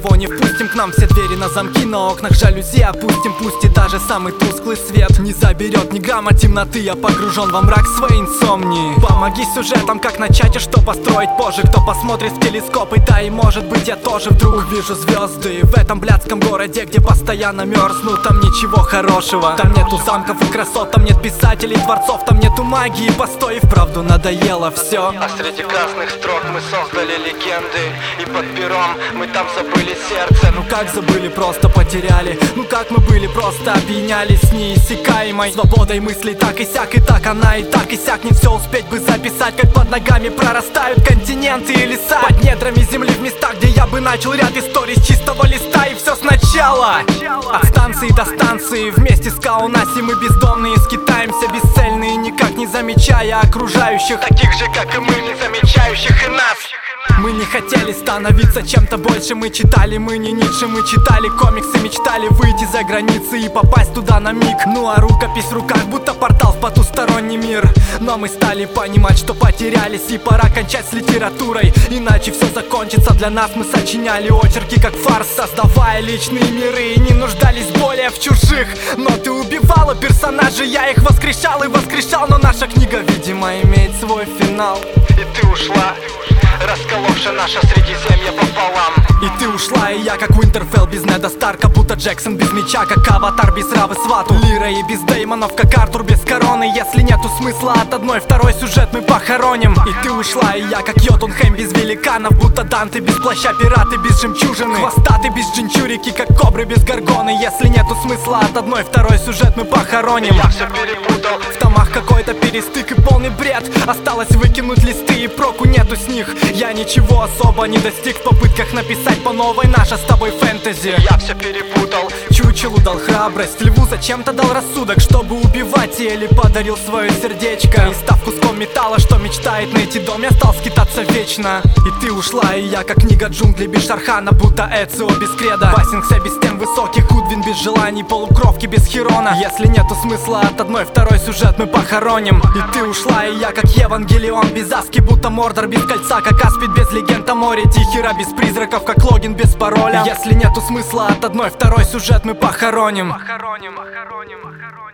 никого не впустим к нам. Все двери на замки, на окнах жалюзи опустим. Пусть и даже самый тусклый свет не заберет ни грамма темноты. Я погружен во мрак своей инсомнии. Помоги сюжетам, как начать и что построить позже. Кто посмотрит в телескоп, и да, и может быть я тоже вдруг увижу звезды в этом блядском городе, где постоянно мерзну. Там ничего хорошего, там нету замков и красот, там нет писателей, творцов, там нету магии. Постой, и вправду надоело все. А среди красных строк мы создали легенды, и под пером мы там забыли сердце. Ну как забыли, просто потеряли. Ну как мы были, просто опьянялись неиссякаемой свободой мыслей. Так и сяк, и так она, и так и сяк. Не все успеть бы записать, как под ногами прорастают континенты и леса. Под недрами земли, в местах, где я бы начал ряд историй с чистого листа. И все сначала. От станции до станции, вместе с Каунаси мы бездомные скитаемся, бесцельные, никак не замечая окружающих, таких же, как и мы, не замечающих и нас. Мы не хотели становиться чем-то больше. Мы читали, мы не Ницше, мы читали комиксы, мечтали выйти за границы и попасть туда на миг. Ну а рукопись в руках, будто портал в потусторонний мир. Но мы стали понимать, что потерялись, и пора кончать с литературой, иначе все закончится для нас. Мы сочиняли очерки как фарс, создавая личные миры, и не нуждались более в чужих. Но ты убивала персонажей, я их воскрешал и воскрешал. Но наша книга, видимо, имеет свой финал. И ты ушла, расколовши наше Средиземье пополам. И ты ушла, и я как Уинтерфелл без Неда Старка, будто Джексон без меча, как Аватар без Равы Свату, Лира и без Деймонов, как Артур без короны. Если нету смысла от одной, второй сюжет мы похороним. И ты ушла, и я как Йотунхейм без великанов, будто Данте без плаща, пираты без жемчужины, хвостаты без джинчурики, как кобры без горгоны. Если нету смысла от одной, второй сюжет мы похороним. Я все перепутал, в томах какой-то перестык и полный бред. Осталось выкинуть листы, и проку нету с них. Я ничего особо не достиг в попытках написать по новой наше с тобой фэнтези. Я все перепутал. Чучелу дал храбрость, льву зачем-то дал рассудок, чтобы убивать, или подарил свое сердечко. И став куском металла, что мечтает найти дом, я стал скитаться вечно. И ты ушла, и я как книга джунглей без Шархана, будто Эцио без креда, Бассингсе без стен высоких, Гудвин без желаний, полукровки без Хирона. Если нету смысла от одной, второй сюжет мы похороним. И ты ушла, и я как Евангелион без Аски, будто Мордор без кольца, как Аспид без легенд о море, Тихира без призраков, как Логин без пароля. Если нету смысла от одной, второй сюжет мы похороним.